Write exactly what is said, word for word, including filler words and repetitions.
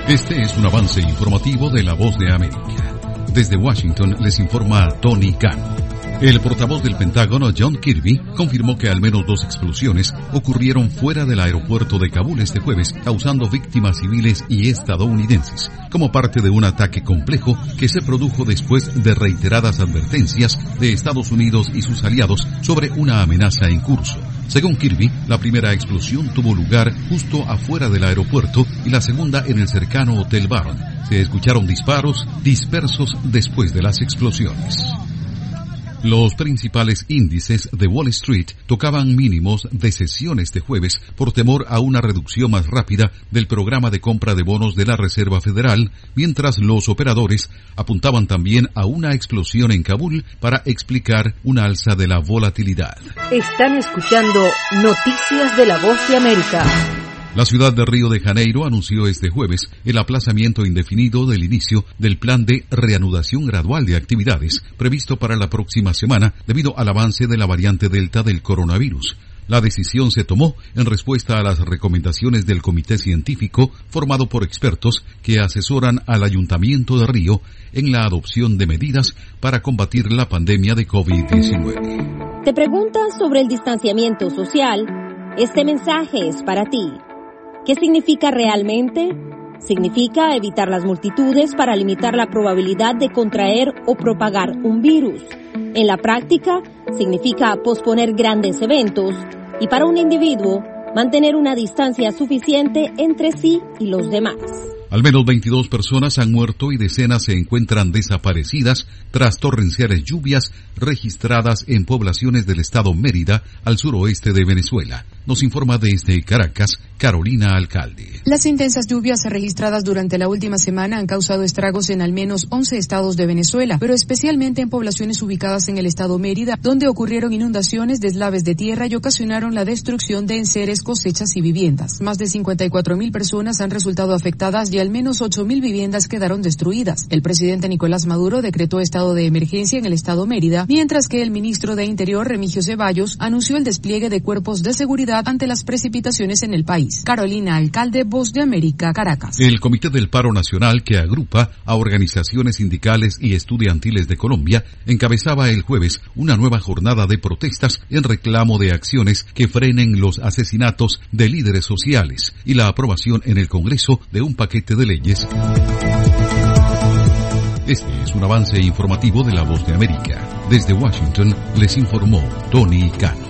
Este es un avance informativo de La Voz de América. Desde Washington les informa Tony Cano. El portavoz del Pentágono, John Kirby, confirmó que al menos dos explosiones ocurrieron fuera del aeropuerto de Kabul este jueves, causando víctimas civiles y estadounidenses, como parte de un ataque complejo que se produjo después de reiteradas advertencias de Estados Unidos y sus aliados sobre una amenaza en curso. Según Kirby, la primera explosión tuvo lugar justo afuera del aeropuerto y la segunda en el cercano Hotel Baron. Se escucharon disparos dispersos después de las explosiones. Los principales índices de Wall Street tocaban mínimos de sesión este jueves por temor a una reducción más rápida del programa de compra de bonos de la Reserva Federal, mientras los operadores apuntaban también a una explosión en Kabul para explicar una alza de la volatilidad. Están escuchando Noticias de La Voz de América. La ciudad de Río de Janeiro anunció este jueves el aplazamiento indefinido del inicio del plan de reanudación gradual de actividades previsto para la próxima semana debido al avance de la variante Delta del coronavirus. La decisión se tomó en respuesta a las recomendaciones del comité científico formado por expertos que asesoran al Ayuntamiento de Río en la adopción de medidas para combatir la pandemia de COVID diecinueve. ¿Te preguntas sobre el distanciamiento social? Este mensaje es para ti. ¿Qué significa realmente? Significa evitar las multitudes para limitar la probabilidad de contraer o propagar un virus. En la práctica, significa posponer grandes eventos y para un individuo, mantener una distancia suficiente entre sí y los demás. Al menos veintidós personas han muerto y decenas se encuentran desaparecidas tras torrenciales lluvias registradas en poblaciones del estado Mérida, al suroeste de Venezuela. Nos informa desde Caracas, Carolina Alcalde. Las intensas lluvias registradas durante la última semana han causado estragos en al menos once estados de Venezuela, pero especialmente en poblaciones ubicadas en el estado Mérida, donde ocurrieron inundaciones, deslaves de tierra y ocasionaron la destrucción de enseres, cosechas y viviendas. Más de cincuenta y cuatro mil personas han resultado afectadas y al menos ocho mil viviendas quedaron destruidas. El presidente Nicolás Maduro decretó estado de emergencia en el estado Mérida, mientras que el ministro de Interior, Remigio Ceballos, anunció el despliegue de cuerpos de seguridad ante las precipitaciones en el país. Carolina Alcalde, Voz de América, Caracas. El Comité del Paro Nacional, que agrupa a organizaciones sindicales y estudiantiles de Colombia, encabezaba el jueves una nueva jornada de protestas en reclamo de acciones que frenen los asesinatos de líderes sociales y la aprobación en el Congreso de un paquete de leyes. Este es un avance informativo de La Voz de América. Desde Washington les informó Tony Cano.